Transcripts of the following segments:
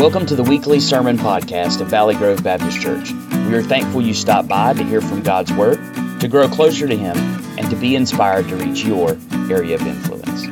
Welcome to the weekly sermon podcast of Valley Grove Baptist Church. We are thankful you stopped by to hear from God's Word, to grow closer to Him, and to be inspired to reach your area of influence.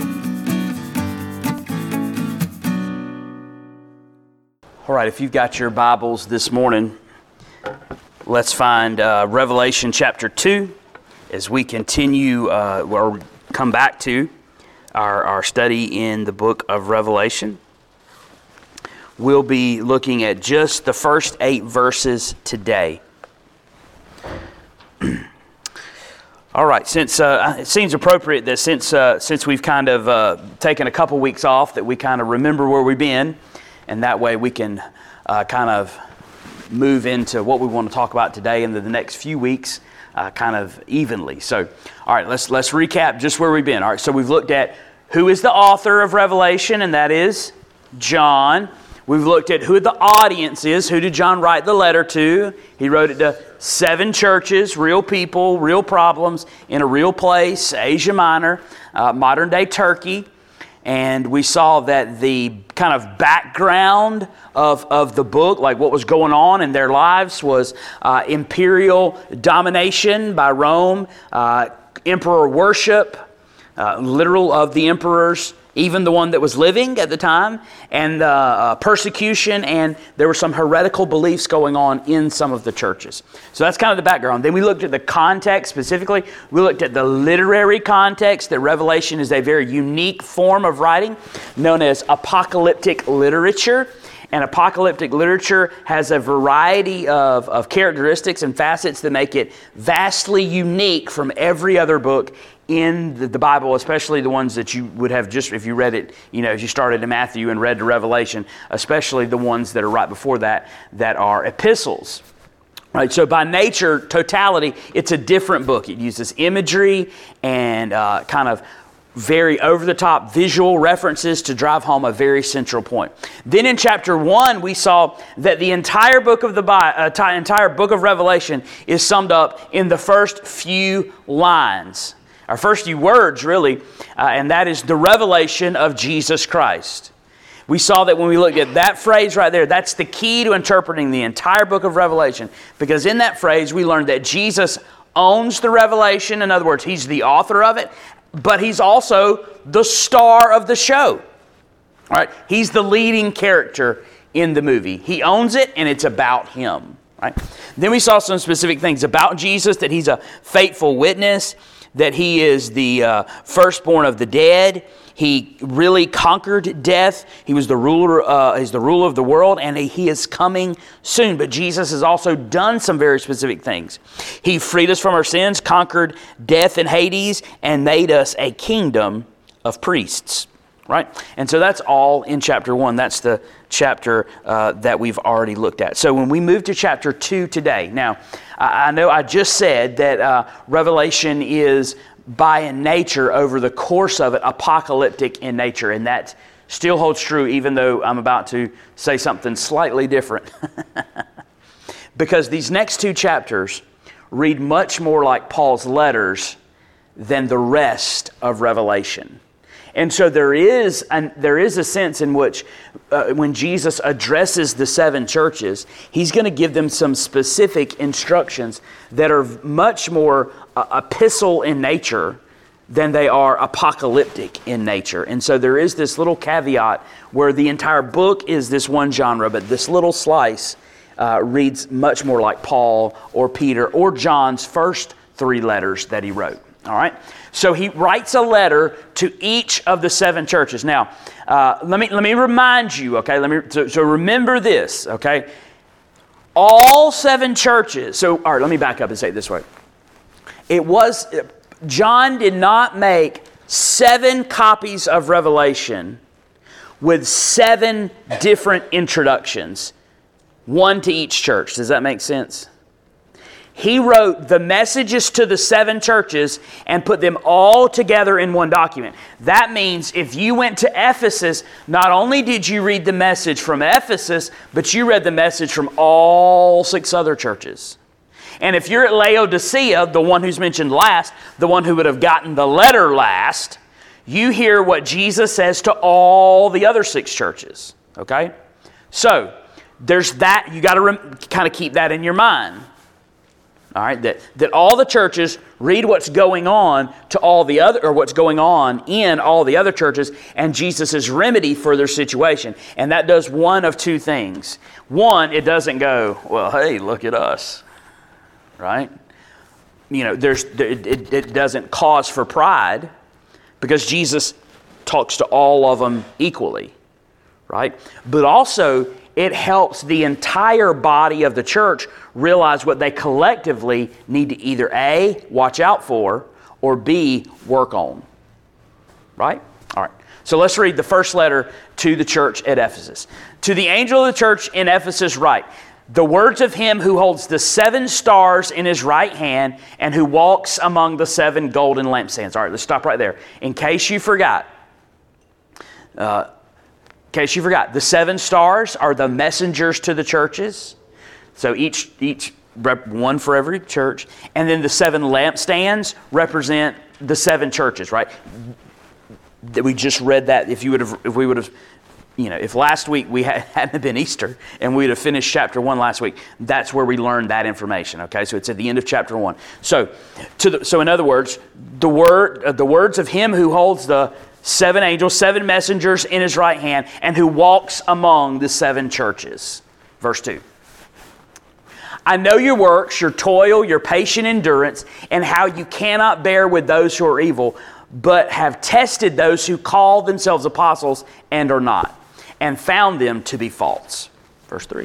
All right, if you've got your Bibles this morning, let's find Revelation chapter 2 as we continue or come back to our study in the book of Revelation. We'll be looking at just the first 8 verses today. All right, since it seems appropriate that since we've kind of taken a couple weeks off, that we kind of remember where we've been, and that way we can kind of move into what we want to talk about today into the next few weeks kind of evenly. So, all right, let's recap just where we've been. All right, so we've looked at who is the author of Revelation, and that is John. We've looked at who the audience is. Who did John write the letter to? He wrote it to 7 churches, real people, real problems, in a real place, Asia Minor, modern-day Turkey. And we saw that the kind of background of the book, like what was going on in their lives, was imperial domination by Rome, emperor worship, literal of the emperors, even the one that was living at the time, and persecution, and there were some heretical beliefs going on in some of the churches. So that's kind of the background. Then we looked at the context specifically. We looked at the literary context, that Revelation is a very unique form of writing known as apocalyptic literature. And apocalyptic literature has a variety of characteristics and facets that make it vastly unique from every other book in the Bible, especially the ones that you would have just, if you read it, as you started in Matthew and read to Revelation, especially the ones that are right before that are epistles. Right, so by nature, totality, it's a different book. It uses imagery and kind of very over-the-top visual references to drive home a very central point. Then in chapter 1, we saw that the entire book of entire book of Revelation is summed up in the first few lines. Our first few words, really, and that is the revelation of Jesus Christ. We saw that when we looked at that phrase right there, that's the key to interpreting the entire book of Revelation, because in that phrase, we learned that Jesus owns the revelation. In other words, He's the author of it, but He's also the star of the show. All right? He's the leading character in the movie. He owns it, and it's about Him. Right? Then we saw some specific things about Jesus, that He's a faithful witness, that He is the firstborn of the dead. He really conquered death. He was the ruler. He's the ruler of the world, and He is coming soon. But Jesus has also done some very specific things. He freed us from our sins, conquered death and Hades, and made us a kingdom of priests. Right? And so that's all in chapter 1. That's the chapter that we've already looked at. So when we move to chapter 2 today, now I know I just said that Revelation is by nature, over the course of it, apocalyptic in nature, and that still holds true even though I'm about to say something slightly different. Because these next 2 chapters read much more like Paul's letters than the rest of Revelation. And so there is a sense in which when Jesus addresses the 7 churches, He's going to give them some specific instructions that are much more epistle in nature than they are apocalyptic in nature. And so there is this little caveat where the entire book is this one genre, but this little slice reads much more like Paul or Peter or John's first 3 letters that he wrote. All right? So he writes a letter to each of the 7 churches. Now, let me remind you, okay? So remember this, okay? All 7 churches. So, all right, let me back up and say it this way. John did not make 7 copies of Revelation with 7 different introductions, 1 to each church. Does that make sense? He wrote the messages to the 7 churches and put them all together in one document. That means if you went to Ephesus, not only did you read the message from Ephesus, but you read the message from all 6 other churches. And if you're at Laodicea, the one who's mentioned last, the one who would have gotten the letter last, you hear what Jesus says to all the other 6 churches. Okay? So, there's that. You got to kind of keep that in your mind. All right, that all the churches read what's going on to all the other, or what's going on in all the other churches, and Jesus' remedy for their situation. And that does one of two things. One, it doesn't go, well, hey, look at us, right? You know, it doesn't cause for pride, because Jesus talks to all of them equally, right? But also, it helps the entire body of the church realize what they collectively need to either A, watch out for, or B, work on. Right? All right. So let's read the first letter to the church at Ephesus. To the angel of the church in Ephesus write, the words of him who holds the 7 stars in his right hand and who walks among the 7 golden lampstands. All right, let's stop right there. In case you forgot, the 7 stars are the messengers to the churches. So each one for every church. And then the 7 lampstands represent the 7 churches, right? We just read that. If last week we hadn't been Easter and we'd have finished chapter 1 last week, that's where we learned that information. Okay, so it's at the end of chapter 1. So in other words, the words of him who holds the 7 angels, 7 messengers in his right hand, and who walks among the 7 churches. Verse 2. I know your works, your toil, your patient endurance, and how you cannot bear with those who are evil, but have tested those who call themselves apostles and are not, and found them to be false. Verse 3.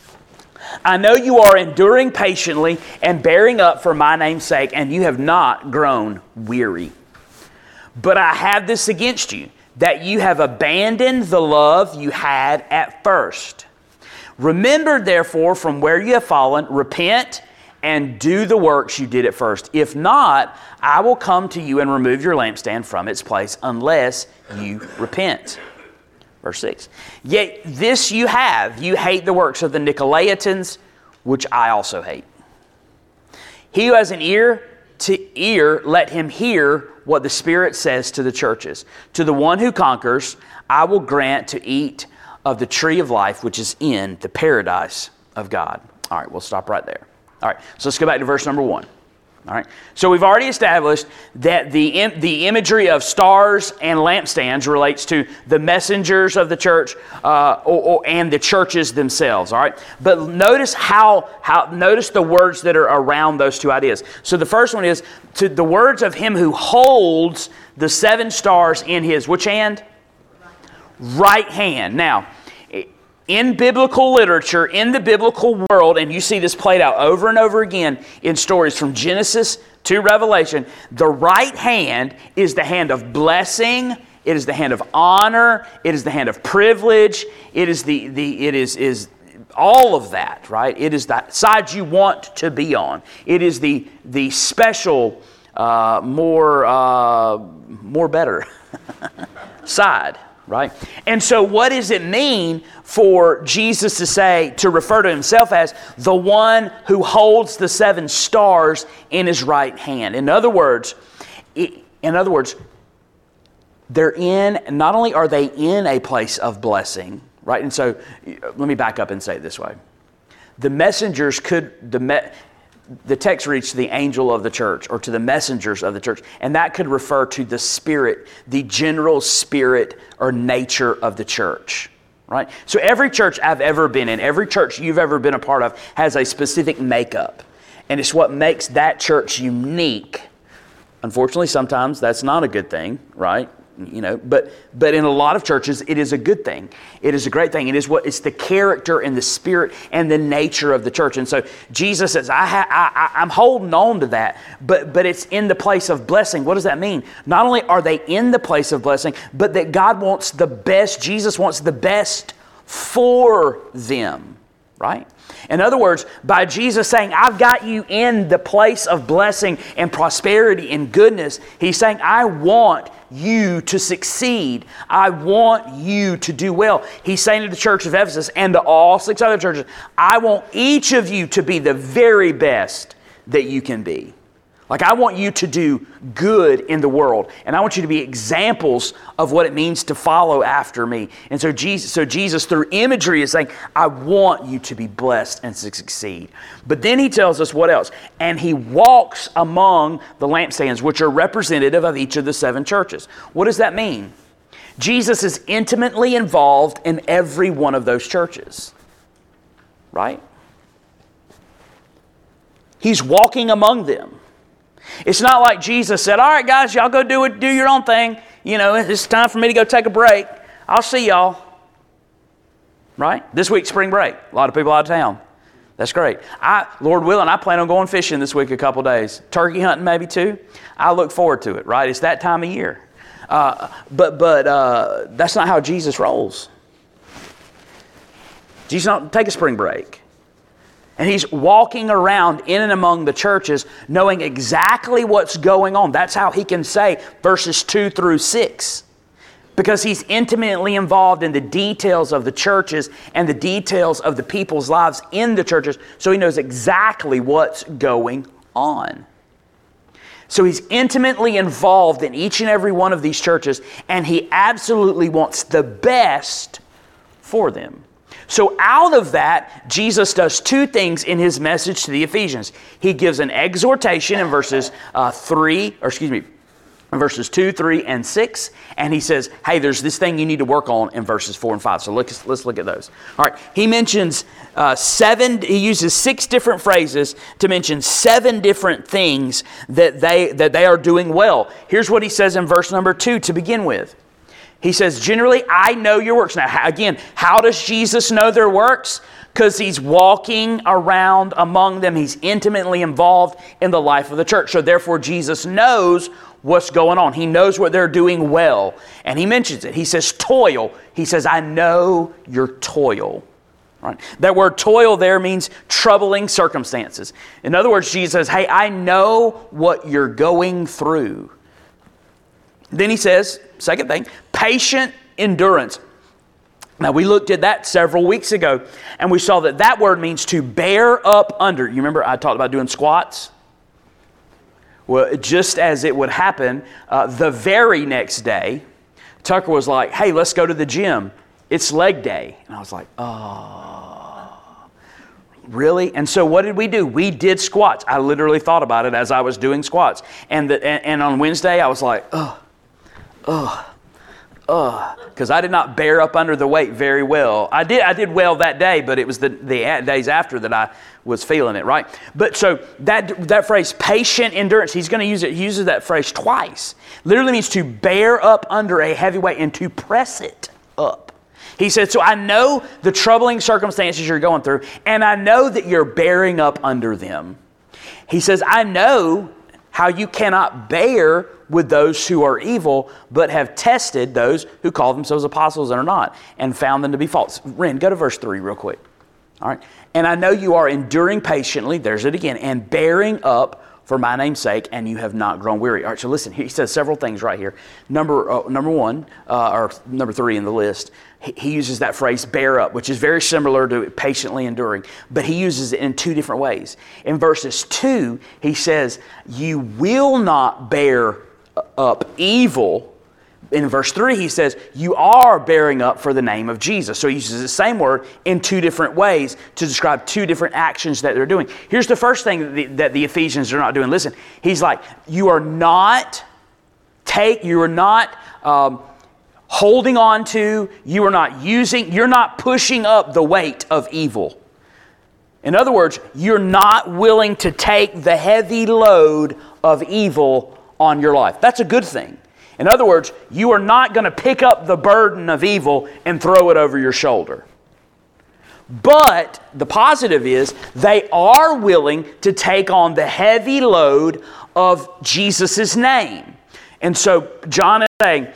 I know you are enduring patiently and bearing up for my name's sake, and you have not grown weary. But I have this against you, that you have abandoned the love you had at first. Remember, therefore, from where you have fallen, repent and do the works you did at first. If not, I will come to you and remove your lampstand from its place unless you repent. Verse 6. Yet this you have, you hate the works of the Nicolaitans, which I also hate. He who has an ear to ear, let him hear what the Spirit says to the churches. To the one who conquers, I will grant to eat of the tree of life, which is in the paradise of God. All right, we'll stop right there. All right, so let's go back to verse number 1. All right, so we've already established that the imagery of stars and lampstands relates to the messengers of the church and the churches themselves. All right, but notice notice the words that are around those two ideas. So the first one is to the words of him who holds the 7 stars in his which hand? Right hand. Now, in biblical literature, in the biblical world, and you see this played out over and over again in stories from Genesis to Revelation, the right hand is the hand of blessing, it is the hand of honor, it is the hand of privilege, it is all of that, right? It is that side you want to be on. It is the special, more better side. Right? And so what does it mean for Jesus to refer to himself as the one who holds the 7 stars in his right hand? In other words, not only are they in a place of blessing, right? And so let me back up and say it this way. The messengers the text reads to the angel of the church or to the messengers of the church. And that could refer to the spirit, the general spirit or nature of the church. Right? So every church I've ever been in, every church you've ever been a part of has a specific makeup. And it's what makes that church unique. Unfortunately, sometimes that's not a good thing, right? But in a lot of churches, it is a good thing. It is a great thing. It's the character and the spirit and the nature of the church. And so Jesus says, I'm holding on to that, but it's in the place of blessing. What does that mean? Not only are they in the place of blessing, but that God wants the best. Jesus wants the best for them, right? In other words, by Jesus saying, I've got you in the place of blessing and prosperity and goodness, he's saying, I want you to succeed. I want you to do well. He's saying to the church of Ephesus and to all 6 other churches, I want each of you to be the very best that you can be. Like, I want you to do good in the world, and I want you to be examples of what it means to follow after me. And so Jesus, through imagery, is saying, I want you to be blessed and to succeed. But then he tells us what else? And he walks among the lampstands, which are representative of each of the 7 churches. What does that mean? Jesus is intimately involved in every one of those churches. Right? He's walking among them. It's not like Jesus said, all right, guys, y'all go do your own thing. You know, it's time for me to go take a break. I'll see y'all. Right? This week's spring break. A lot of people out of town. That's great. Lord willing, I plan on going fishing this week a couple days. Turkey hunting maybe too. I look forward to it, right? It's that time of year. But that's not how Jesus rolls. Jesus don't take a spring break. And he's walking around in and among the churches knowing exactly what's going on. That's how he can say verses 2 through 6. Because he's intimately involved in the details of the churches and the details of the people's lives in the churches. So he knows exactly what's going on. So he's intimately involved in each and every one of these churches. And he absolutely wants the best for them. So out of that, Jesus does 2 things in his message to the Ephesians. He gives an exhortation in verses 2, 3, and 6. And he says, hey, there's this thing you need to work on in verses 4 and 5. So let's look at those. All right, he mentions he uses 6 different phrases to mention 7 different things that they are doing well. Here's what he says in verse number 2 to begin with. He says, generally, I know your works. Now, again, how does Jesus know their works? Because he's walking around among them. He's intimately involved in the life of the church. So therefore, Jesus knows what's going on. He knows what they're doing well. And he mentions it. He says, toil. He says, I know your toil. Right? That word toil there means troubling circumstances. In other words, Jesus says, hey, I know what you're going through. Then he says, second thing, patient endurance. Now, we looked at that several weeks ago, and we saw that word means to bear up under. You remember I talked about doing squats? Well, just as it would happen, the very next day, Tucker was like, hey, let's go to the gym. It's leg day. And I was like, oh, really? And so what did we do? We did squats. I literally thought about it as I was doing squats. And on Wednesday, I was like, because I did not bear up under the weight very well. I did well that day, but it was the days after that I was feeling it, right? But so that phrase, patient endurance, he's going to use it. He uses that phrase twice. Literally means to bear up under a heavy weight and to press it up. He said, so I know the troubling circumstances you're going through, and I know that you're bearing up under them. He says, I know how you cannot bear with those who are evil, but have tested those who call themselves apostles and are not, and found them to be false. Ren, go to verse 3 real quick. All right. And I know you are enduring patiently, there's it again, and bearing up for my name's sake, and you have not grown weary. All right, so listen, he says several things right here. Number 1, or number 3 in the list, he uses that phrase, bear up, which is very similar to patiently enduring, but he uses it in 2 different ways. In verses 2, he says, you will not bear up evil. In verse 3, he says, you are bearing up for the name of Jesus. So he uses the same word in 2 different ways to describe 2 different actions that they're doing. Here's the first thing that the Ephesians are not doing. Listen, he's like, you are not holding on to, you're not pushing up the weight of evil. In other words, you're not willing to take the heavy load of evil on your life. That's a good thing. In other words, you are not going to pick up the burden of evil and throw it over your shoulder. But the positive is they are willing to take on the heavy load of Jesus' name. And so John is saying,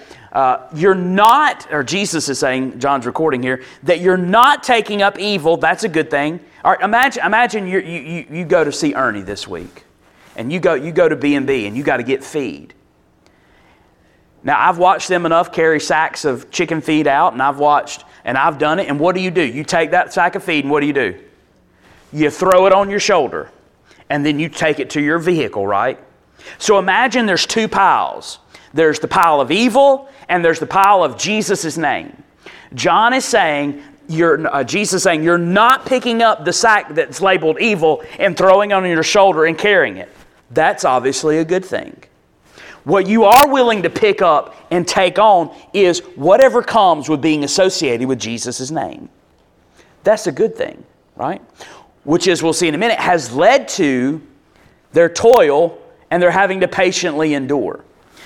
Jesus is saying, John's recording here, that you're not taking up evil. That's a good thing. All right, imagine you go to see Ernie this week, and you go to B&B, and you got to get feed. Now, I've watched them enough carry sacks of chicken feed out, and I've done it, and what do? You take that sack of feed, and what do? You throw it on your shoulder, and then you take it to your vehicle, right? So imagine there's two piles. There's the pile of evil and there's the pile of Jesus' name. John is saying, Jesus is saying, you're not picking up the sack that's labeled evil and throwing it on your shoulder and carrying it. That's obviously a good thing. What you are willing to pick up and take on is whatever comes with being associated with Jesus' name. That's a good thing, right? Which, as we'll see in a minute, has led to their toil and they're having to patiently endure.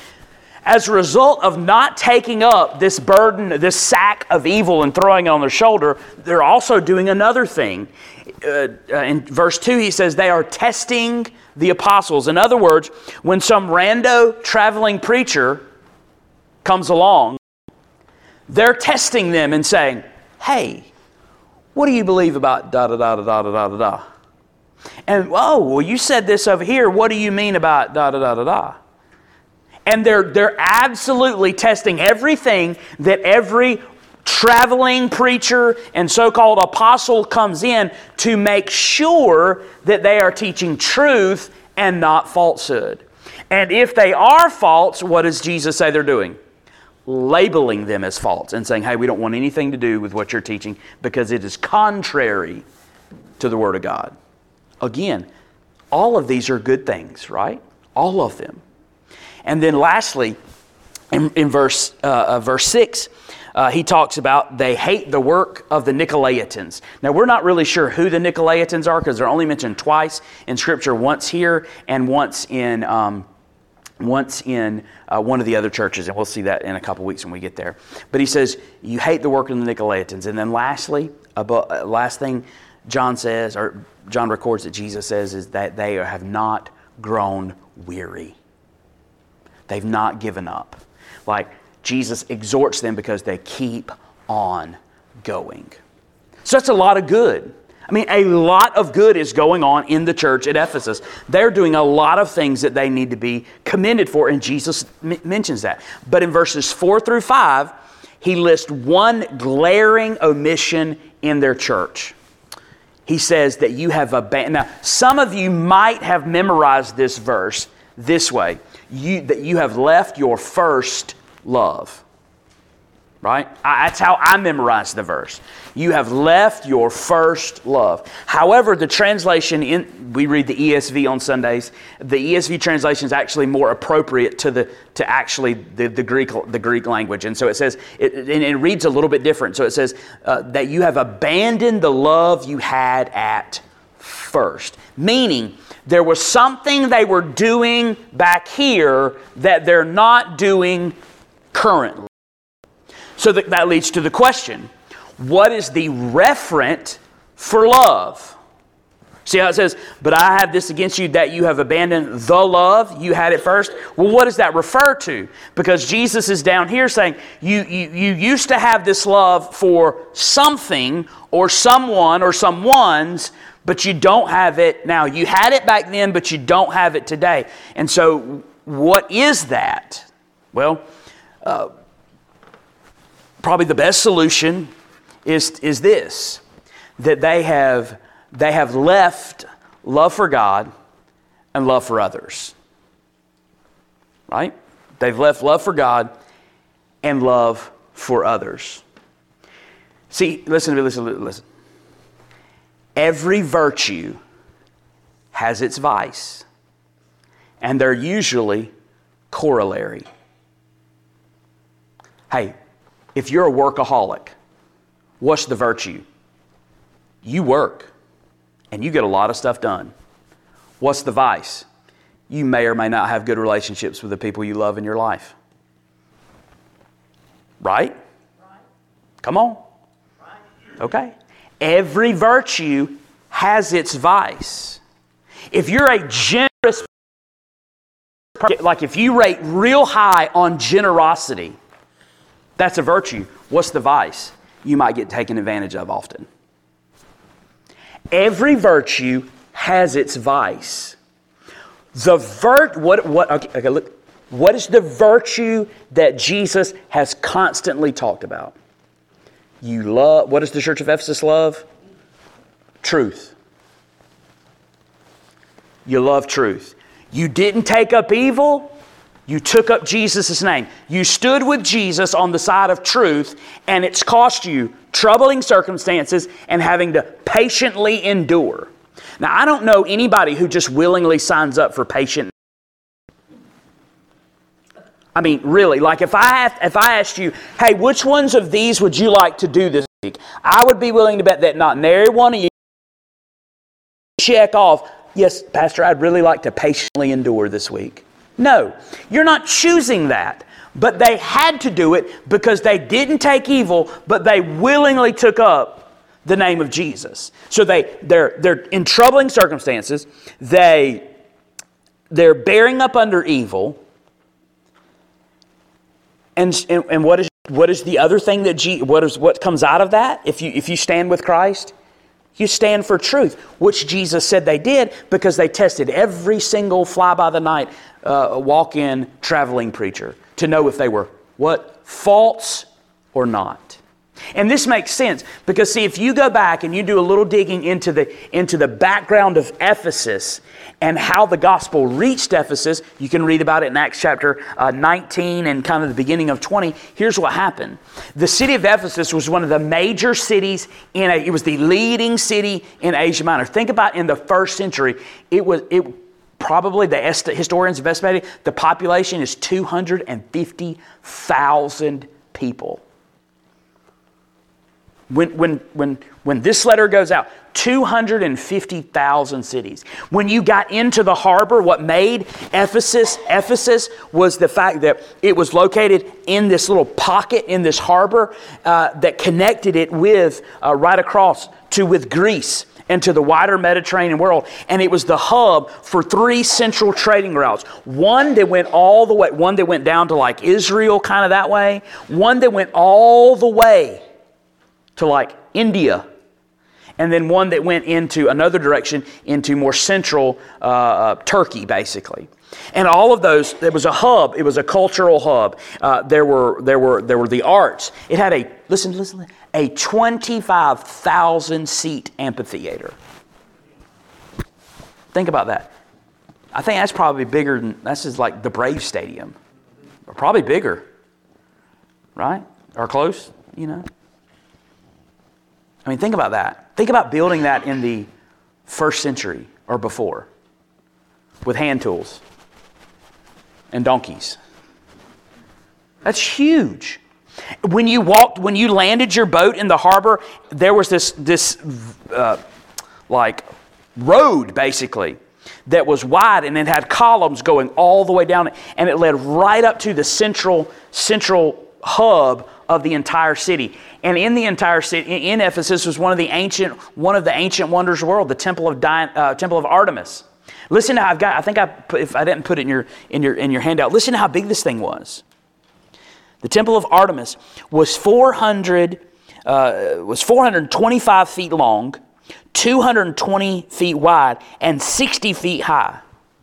As a result of not taking up this burden, this sack of evil and throwing it on their shoulder, they're also doing another thing. In verse 2, he says they are testing the apostles. In other words, when some rando traveling preacher comes along, they're testing them and saying, hey, what do you believe about da-da-da-da-da-da-da-da? And, oh, well, you said this over here. What do you mean about da-da-da-da-da? And they're absolutely testing everything that every traveling preacher and so-called apostle comes in to make sure that they are teaching truth and not falsehood. And if they are false, what does Jesus say they're doing? Labeling them as false and saying, hey, we don't want anything to do with what you're teaching because it is contrary to the Word of God. Again, all of these are good things, right? All of them. And then lastly, in verse 6, he talks about they hate the work of the Nicolaitans. Now, we're not really sure who the Nicolaitans are because they're only mentioned twice in Scripture, once here and once in one of the other churches. And we'll see that in a couple weeks when we get there. But he says, you hate the work of the Nicolaitans. And then lastly, last thing John says, or John records that Jesus says, is that they have not grown weary. They've not given up. Like, Jesus exhorts them because they keep on going. So that's a lot of good. I mean, a lot of good is going on in the church at Ephesus. They're doing a lot of things that they need to be commended for, and Jesus mentions that. But in verses 4 through 5, he lists one glaring omission in their church. He says that you have abandoned. Now, some of you might have memorized this verse this way. That you have left your first love. Right? That's how I memorized the verse. You have left your first love. However, the translation, we read the ESV on Sundays. The ESV translation is actually more appropriate to the Greek language. And so it says, it reads a little bit different. So it says that you have abandoned the love you had at first. Meaning, there was something they were doing back here that they're not doing currently. So that leads to the question, what is the referent for love? See how it says, but I have this against you that you have abandoned the love you had at first. Well, what does that refer to? Because Jesus is down here saying, you used to have this love for something or someone or someone's, but you don't have it now. You had it back then, but you don't have it today. And so what is that? Well, probably the best solution is this, that they have left love for God and love for others. Right? They've left love for God and love for others. See, listen. Every virtue has its vice, and they're usually corollary. Hey, if you're a workaholic, what's the virtue? You work, and you get a lot of stuff done. What's the vice? You may or may not have good relationships with the people you love in your life. Right? Come on. Okay. Every virtue has its vice. If you're a generous person, like if you rate real high on generosity, that's a virtue. What's the vice? You might get taken advantage of often. Every virtue has its vice. What is the virtue that Jesus has constantly talked about? You love, what does the church of Ephesus love? Truth. You love truth. You didn't take up evil, you took up Jesus' name. You stood with Jesus on the side of truth, and it's cost you troubling circumstances and having to patiently endure. Now, I don't know anybody who just willingly signs up for patient. I mean, really, like if I asked you, hey, which ones of these would you like to do this week? I would be willing to bet that not nary one of you check off, yes, Pastor, I'd really like to patiently endure this week. No, you're not choosing that. But they had to do it because they didn't take evil, but they willingly took up the name of Jesus. So they're in troubling circumstances. They're bearing up under evil. And what is the other thing what comes out of that? If you stand with Christ, you stand for truth, which Jesus said they did because they tested every single fly-by-the-night, walk-in traveling preacher to know if they were false or not. And this makes sense because, see, if you go back and you do a little digging into the background of Ephesus and how the gospel reached Ephesus, you can read about it in Acts chapter 19 and kind of the beginning of 20. Here's what happened. The city of Ephesus was one of the major cities it was the leading city in Asia Minor. Think about in the first century, probably the historians have estimated the population is 250,000 people. When this letter goes out, 250,000 cities. When you got into the harbor, what made Ephesus was the fact that it was located in this little pocket in this harbor that connected it with right across with Greece and to the wider Mediterranean world. And it was the hub for 3 central trading routes. One that went down to like Israel, kind of that way. One that went all the way to like India. And then one that went into another direction into more central Turkey, basically. And all of those, it was a hub. It was a cultural hub. There were the arts. It had a 25,000 seat amphitheater. Think about that. I think that's probably bigger than that's just like the Braves Stadium, or probably bigger, right? Or close, I mean, think about that. Think about building that in the first century or before with hand tools and donkeys. That's huge. When you landed your boat in the harbor, there was this road basically that was wide, and it had columns going all the way down it, and it led right up to the central hub of the entire city. And in the entire city, in Ephesus, was one of the ancient wonders of the world, the Temple of Artemis. Listen to if I didn't put it in your handout, listen to how big this thing was. The Temple of Artemis was 425 feet long, 220 feet wide, and 60 feet high.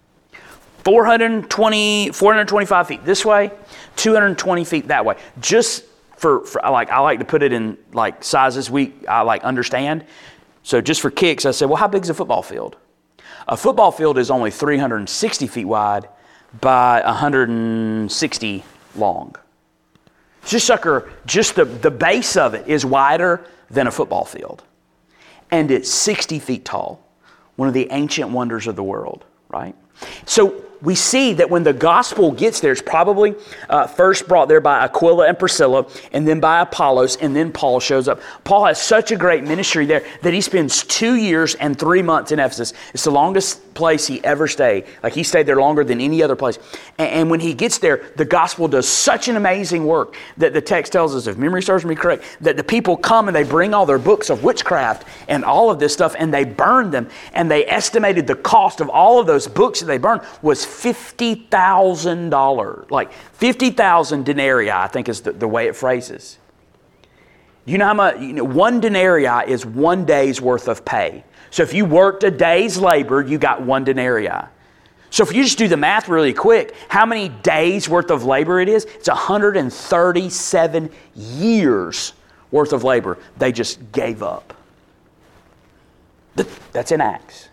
425 feet this way, 220 feet that way. Just for I like to put it in like sizes I understand. So just for kicks, I said, well, how big is a football field? A football field is only 360 feet wide by 160 long. Just the base of it is wider than a football field. And it's 60 feet tall. One of the ancient wonders of the world, right? So we see that when the gospel gets there, it's probably first brought there by Aquila and Priscilla, and then by Apollos, and then Paul shows up. Paul has such a great ministry there that he spends 2 years and 3 months in Ephesus. It's the longest place he ever stayed. Like, he stayed there longer than any other place. And when he gets there, the gospel does such an amazing work that the text tells us, if memory serves me correct, that the people come and they bring all their books of witchcraft and all of this stuff, and they burn them. And they estimated the cost of all of those books that they burned was $50,000. Like 50,000 denarii, I think is the way it phrases. You know how much? 1 denarii is 1 day's worth of pay. So if you worked a day's labor, you got 1 denarii. So if you just do the math really quick, how many days worth of labor it is? It's 137 years worth of labor. They just gave up. That's in Acts.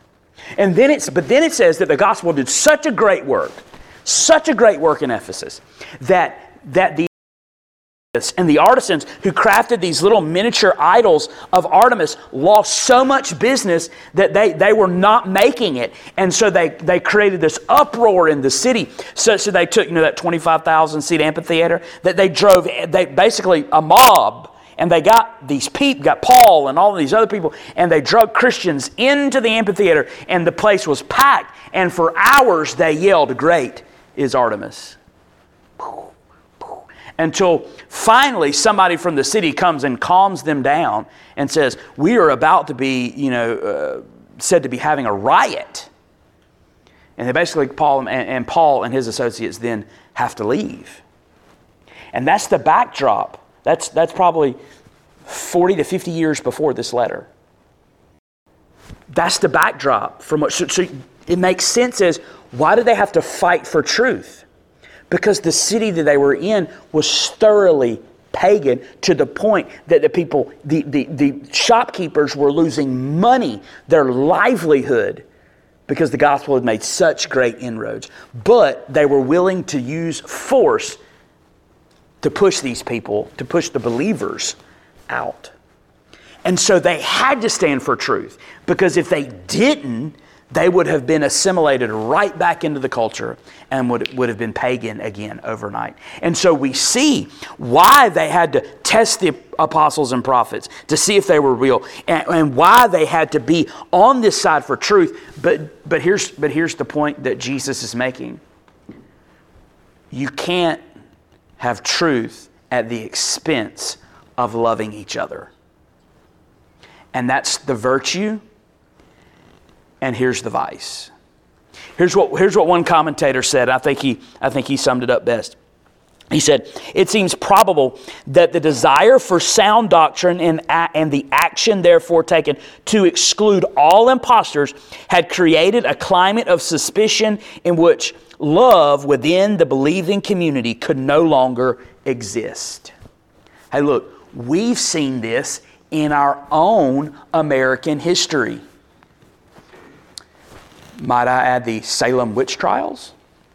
But then it says that the gospel did such a great work in Ephesus, that the artisans who crafted these little miniature idols of Artemis lost so much business that they were not making it. And so they created this uproar in the city. So they took, that 25,000 seat amphitheater, that they basically a mob, and they got got Paul and all of these other people, and they drug Christians into the amphitheater, and the place was packed. And for hours they yelled, "Great is Artemis." Until finally somebody from the city comes and calms them down and says, "We are about to be, said to be having a riot." And they basically, Paul and his associates then have to leave. And that's the backdrop. That's probably 40 to 50 years before this letter. That's the backdrop from what. So it makes sense as, why do they have to fight for truth? Because the city that they were in was thoroughly pagan, to the point that the shopkeepers were losing money, their livelihood, because the gospel had made such great inroads. But they were willing to use force to push these people, to push the believers out. And so they had to stand for truth, because if they didn't, they would have been assimilated right back into the culture and would have been pagan again overnight. And so we see why they had to test the apostles and prophets to see if they were real, and why they had to be on this side for truth. But here's the point that Jesus is making. You can't have truth at the expense of loving each other. And that's the virtue, and here's the vice. Here's what one commentator said. I think he summed it up best. He said, "It seems probable that the desire for sound doctrine and the action therefore taken to exclude all impostors had created a climate of suspicion in which love within the believing community could no longer exist." Hey, look, we've seen this in our own American history. Might I add the Salem witch trials?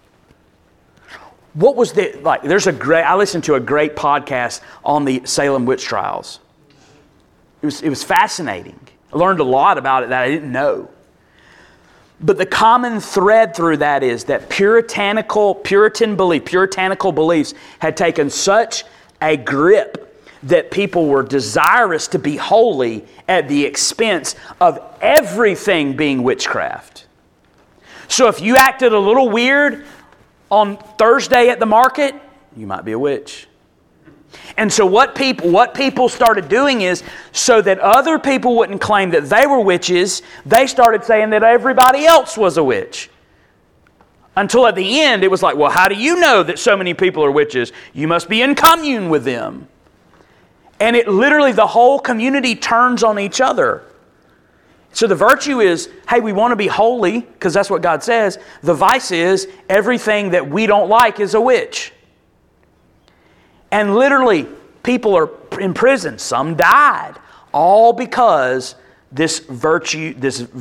What was I listened to a great podcast on the Salem witch trials. It was fascinating. I learned a lot about it that I didn't know. But the common thread through that is that puritanical beliefs had taken such a grip that people were desirous to be holy at the expense of everything being witchcraft. So if you acted a little weird on Thursday at the market, you might be a witch. And so what people started doing is, so that other people wouldn't claim that they were witches, they started saying that everybody else was a witch. Until at the end, it was like, well, how do you know that so many people are witches? You must be in commune with them. And it literally, the whole community turns on each other. So the virtue is, hey, we want to be holy, because that's what God says. The vice is, everything that we don't like is a witch. And literally, people are in prison. Some died. All because this virtue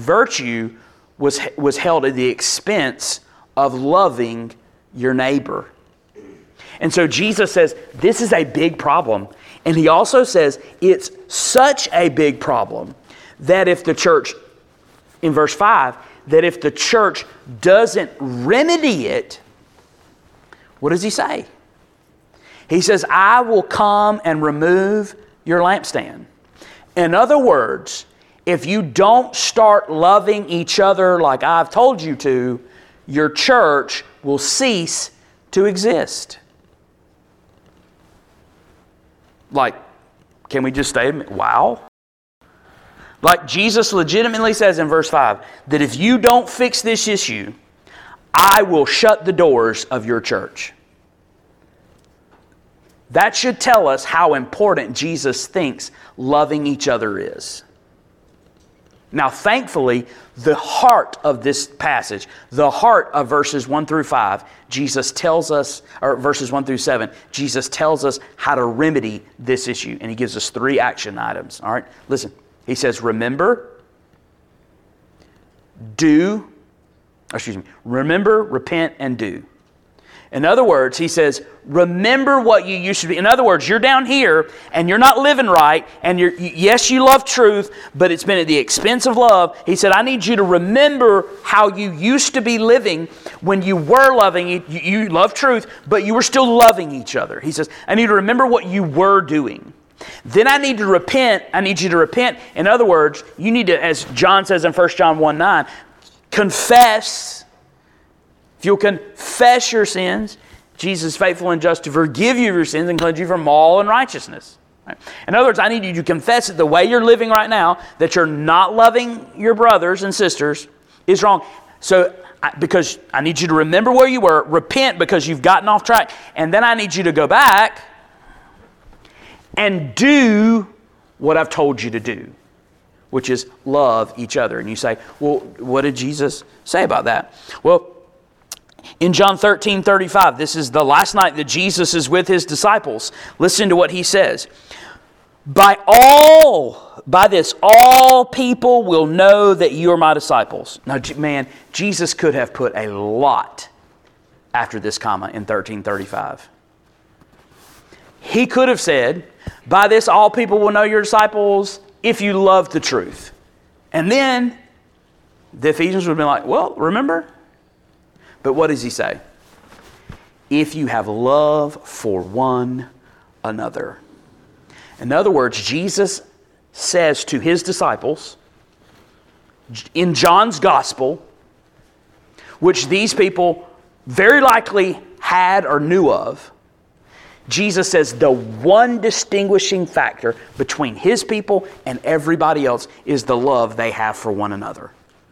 was held at the expense of loving your neighbor. And so Jesus says, this is a big problem. And he also says, it's such a big problem that if the church, in verse 5, that if the church doesn't remedy it, what does he say? He says, I will come and remove your lampstand. In other words, if you don't start loving each other like I've told you to, your church will cease to exist. Like, can we just say, wow? Like Jesus legitimately says in verse 5, that if you don't fix this issue, I will shut the doors of your church. That should tell us how important Jesus thinks loving each other is. Now, thankfully, the heart of this passage, the heart of verses 1 through 5, Jesus tells us, or verses 1 through 7, Jesus tells us how to remedy this issue. And he gives us 3 action items. All right, listen. He says, remember, remember, repent, and do. In other words, he says, remember what you used to be. In other words, you're down here and you're not living right, and yes, you love truth, but it's been at the expense of love. He said, I need you to remember how you used to be living when you were loving, you love truth, but you were still loving each other. He says, I need you to remember what you were doing. Then I need to repent. I need you to repent. In other words, you need to, as John says in 1 John 1:9, confess. If you'll confess your sins, Jesus is faithful and just to forgive you your sins and cleanse you from all unrighteousness. Right? In other words, I need you to confess that the way you're living right now, that you're not loving your brothers and sisters, is wrong. So, because I need you to remember where you were, repent because you've gotten off track, and then I need you to go back and do what I've told you to do, which is love each other. And you say, well, what did Jesus say about that? Well, in John 13:35, this is the last night that Jesus is with his disciples. Listen to what he says. By this, all people will know that you are my disciples. Now, man, Jesus could have put a lot after this comma in 13:35. He could have said, by this, all people will know you're disciples if you love the truth. And then the Ephesians would have been like, well, remember? But what does he say? If you have love for one another. In other words, Jesus says to his disciples in John's gospel, which these people very likely had or knew of, Jesus says the one distinguishing factor between his people and everybody else is the love they have for one another.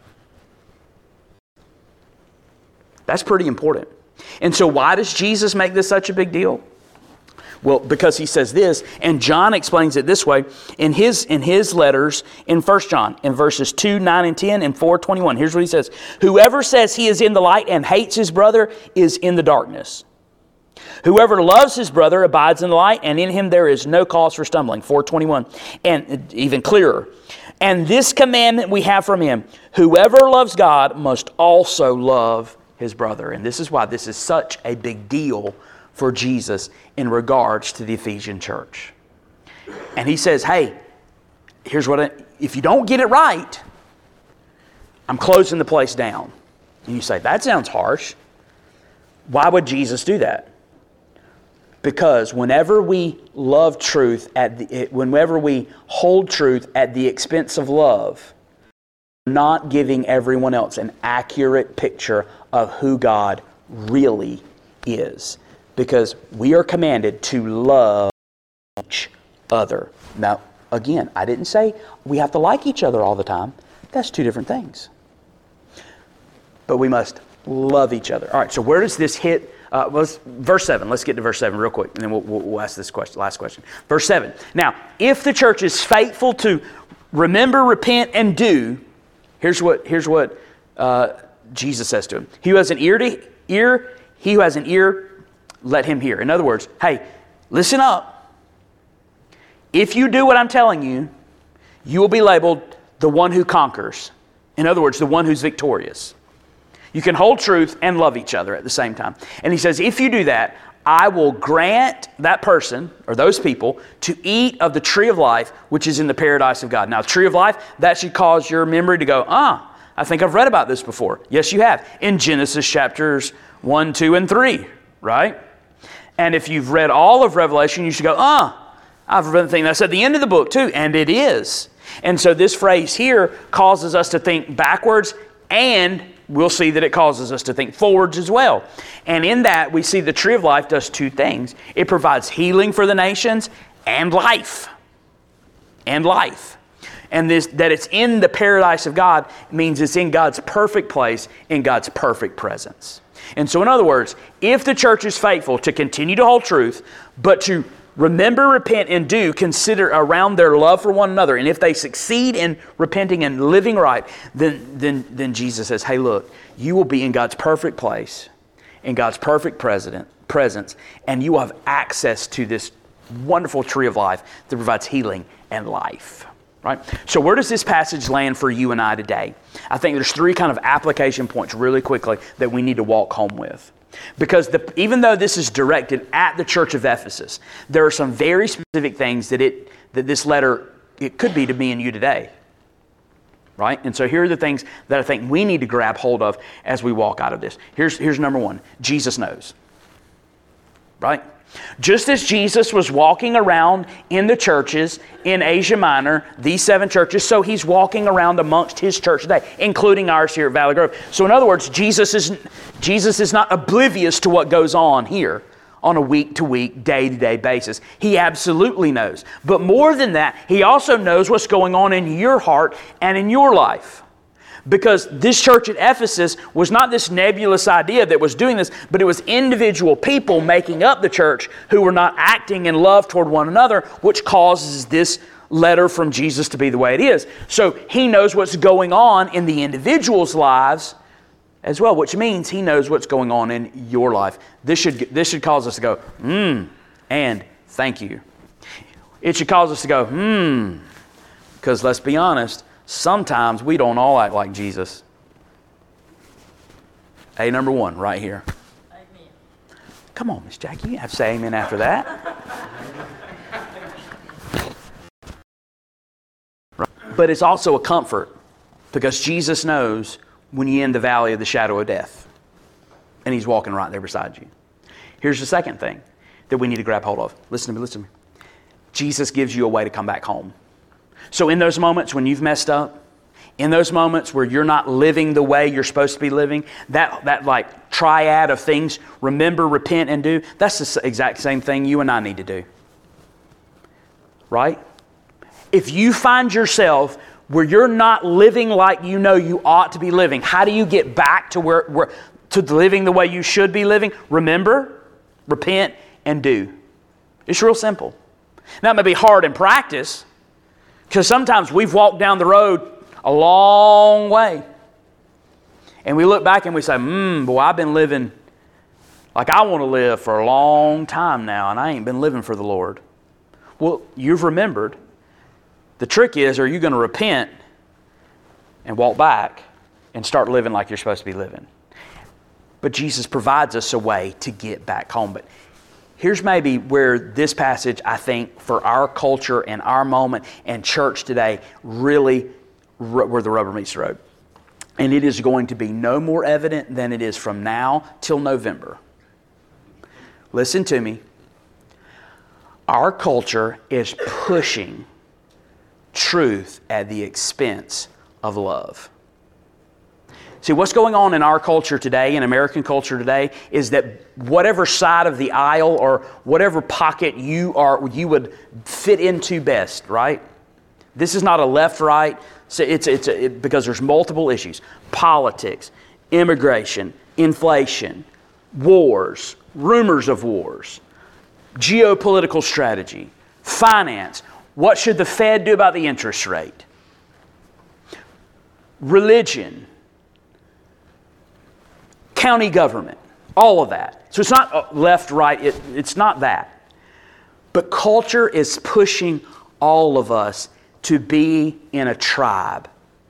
That's pretty important. And so why does Jesus make this such a big deal? Well, because he says this, and John explains it this way in his letters in 1 John, in verses 2, 9, and 10, and 4:21. Here's what he says. Whoever says he is in the light and hates his brother is in the darkness. Whoever loves his brother abides in the light, and in him there is no cause for stumbling. 4:21. And even clearer. And this commandment we have from him, whoever loves God must also love his brother. And this is why this is such a big deal for Jesus in regards to the Ephesian church. And he says, hey, here's what if you don't get it right, I'm closing the place down. And you say, that sounds harsh. Why would Jesus do that? Because whenever we love truth, whenever we hold truth at the expense of love, we're not giving everyone else an accurate picture of who God really is. Because we are commanded to love each other. Now, again, I didn't say we have to like each other all the time. That's two different things. But we must love each other. All right, so where does this hit? Verse 7. Let's get to verse 7 real quick, and then we'll ask this question, last question. Verse 7. Now, if the church is faithful to remember, repent, and do, here's what Jesus says to him. He who has an ear, let him hear. In other words, hey, listen up. If you do what I'm telling you, you will be labeled the one who conquers. In other words, the one who's victorious. You can hold truth and love each other at the same time. And he says, if you do that, I will grant that person, or those people, to eat of the tree of life, which is in the paradise of God. Now, the tree of life, that should cause your memory to go, I think I've read about this before. Yes, you have. In Genesis chapters 1, 2, and 3, right? And if you've read all of Revelation, you should go, I've read the thing that's at the end of the book too. And it is. And so this phrase here causes us to think backwards, and we'll see that it causes us to think forwards as well. And in that, we see the tree of life does two things. It provides healing for the nations and life. And life. And that it's in the paradise of God means it's in God's perfect place, in God's perfect presence. And so in other words, if the church is faithful to continue to hold truth, but to remember, repent, and do, consider around their love for one another, and if they succeed in repenting and living right, then Jesus says, hey, look, you will be in God's perfect place, in God's perfect presence, and you will have access to this wonderful tree of life that provides healing and life. Right? So where does this passage land for you and I today? I think there's 3 kind of application points really quickly that we need to walk home with. Because even though this is directed at the church of Ephesus, there are some very specific things that this letter, it could be to me and you today. Right? And so here are the things that I think we need to grab hold of as we walk out of this. Here's number 1. Jesus knows. Right? Just as Jesus was walking around in the churches in Asia Minor, these 7 churches, so he's walking around amongst his church today, including ours here at Valley Grove. So in other words, Jesus is not oblivious to what goes on here on a week-to-week, day-to-day basis. He absolutely knows. But more than that, he also knows what's going on in your heart and in your life. Because this church at Ephesus was not this nebulous idea that was doing this, but it was individual people making up the church who were not acting in love toward one another, which causes this letter from Jesus to be the way it is. So he knows what's going on in the individuals' lives as well, which means he knows what's going on in your life. This should cause us to go, and thank you. It should cause us to go, because let's be honest, sometimes we don't all act like Jesus. A number 1 right here. Amen. Come on, Miss Jackie, you have to say amen after that. But it's also a comfort because Jesus knows when you're in the valley of the shadow of death. And he's walking right there beside you. Here's the second thing that we need to grab hold of. Listen to me. Jesus gives you a way to come back home. So in those moments when you've messed up, in those moments where you're not living the way you're supposed to be living, that like triad of things, remember, repent, and do, that's the exact same thing you and I need to do. Right? If you find yourself where you're not living like you know you ought to be living, how do you get back to to living the way you should be living? Remember, repent, and do. It's real simple. Now, it may be hard in practice, because sometimes we've walked down the road a long way. And we look back and we say, boy, I've been living like I want to live for a long time now, and I ain't been living for the Lord. Well, you've remembered. The trick is, are you going to repent and walk back and start living like you're supposed to be living? But Jesus provides us a way to get back home. But here's maybe where this passage, I think, for our culture and our moment and church today, really where the rubber meets the road. And it is going to be no more evident than it is from now till November. Listen to me. Our culture is pushing truth at the expense of love. See, what's going on in our culture today, in American culture today, is that whatever side of the aisle or whatever pocket you would fit into best, right? This is not a left-right. So because there's multiple issues: politics, immigration, inflation, wars, rumors of wars, geopolitical strategy, finance. What should the Fed do about the interest rate? Religion, county government, all of that. So it's not left, right, it's not that. But culture is pushing all of us to be in a tribe.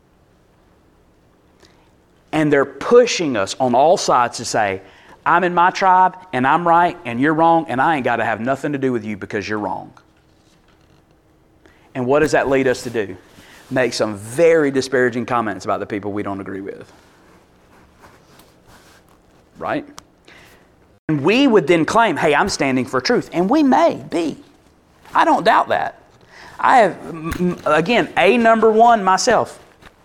And they're pushing us on all sides to say, I'm in my tribe, and I'm right, and you're wrong, and I ain't got to have nothing to do with you because you're wrong. And what does that lead us to do? Make some very disparaging comments about the people we don't agree with. Right? And we would then claim, hey, I'm standing for truth. And we may be. I don't doubt that. I have, again, a number 1 myself.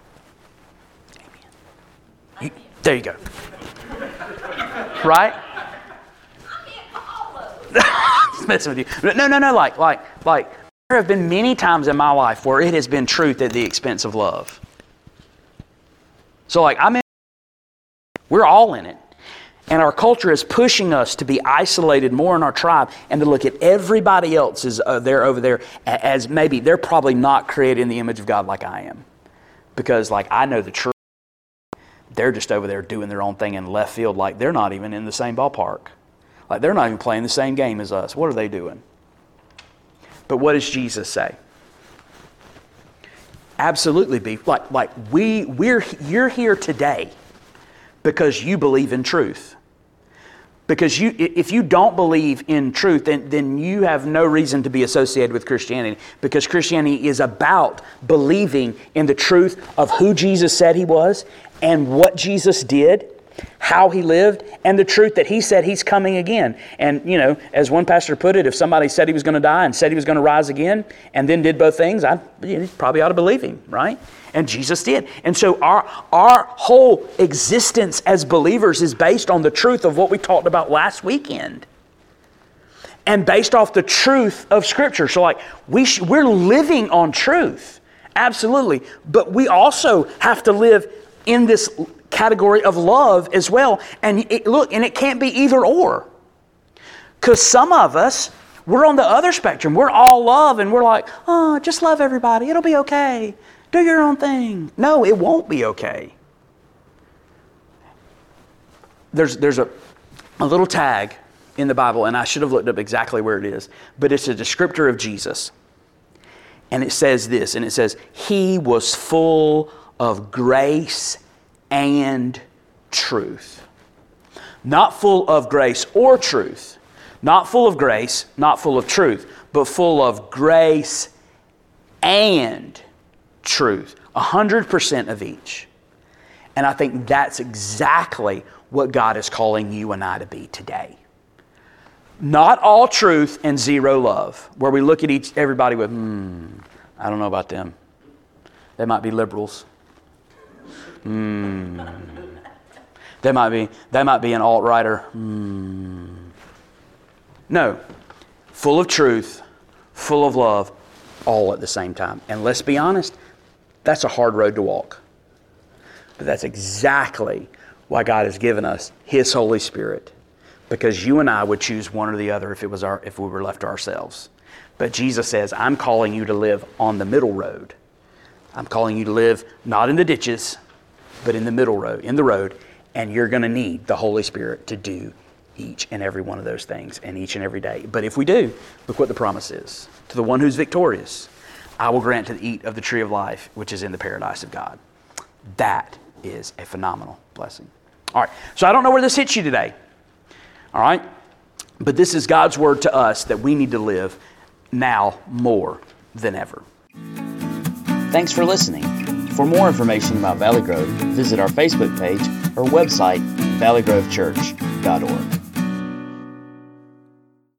Amen. There you go. Right? Messing with you. No, like. There have been many times in my life where it has been truth at the expense of love. So we're all in it. And our culture is pushing us to be isolated more in our tribe and to look at everybody else over there as maybe they're probably not created in the image of God like I am. Because I know the truth. They're just over there doing their own thing in left field, like they're not even in the same ballpark. Like they're not even playing the same game as us. What are they doing? But what does Jesus say? absolutely be. You're here today because you believe in truth. Because if you don't believe in truth, then you have no reason to be associated with Christianity. Because Christianity is about believing in the truth of who Jesus said He was and what Jesus did, how He lived, and the truth that He said He's coming again. And, as one pastor put it, if somebody said he was going to die and said he was going to rise again and then did both things, I probably ought to believe him, right? And Jesus did. And so our whole existence as believers is based on the truth of what we talked about last weekend. And based off the truth of Scripture. So we're living on truth. Absolutely. But we also have to live in this category of love as well. And it can't be either or. Because some of us, we're on the other spectrum. We're all love and we're like, oh, just love everybody. It'll be okay. Do your own thing. No, it won't be okay. There's a little tag in the Bible, and I should have looked up exactly where it is, but it's a descriptor of Jesus. And it says this, and it says, He was full of grace and truth. Not full of grace or truth. Not full of grace, not full of truth, but full of grace and truth. 100% of each. And I think that's exactly what God is calling you and I to be today. Not all truth and zero love, where we look at everybody with, I don't know about them. They might be liberals. They might be an alt-righter. No. Full of truth, full of love, all at the same time. And let's be honest, that's a hard road to walk. But that's exactly why God has given us His Holy Spirit. Because you and I would choose one or the other if we were left to ourselves. But Jesus says, I'm calling you to live on the middle road. I'm calling you to live not in the ditches, but in the middle road, in the road. And you're going to need the Holy Spirit to do each and every one of those things and each and every day. But if we do, look what the promise is. To the one who's victorious, I will grant to eat of the tree of life, which is in the paradise of God. That is a phenomenal blessing. All right, so I don't know where this hits you today. All right? But this is God's word to us that we need to live now more than ever. Thanks for listening. For more information about Valley Grove, visit our Facebook page or website, valleygrovechurch.org.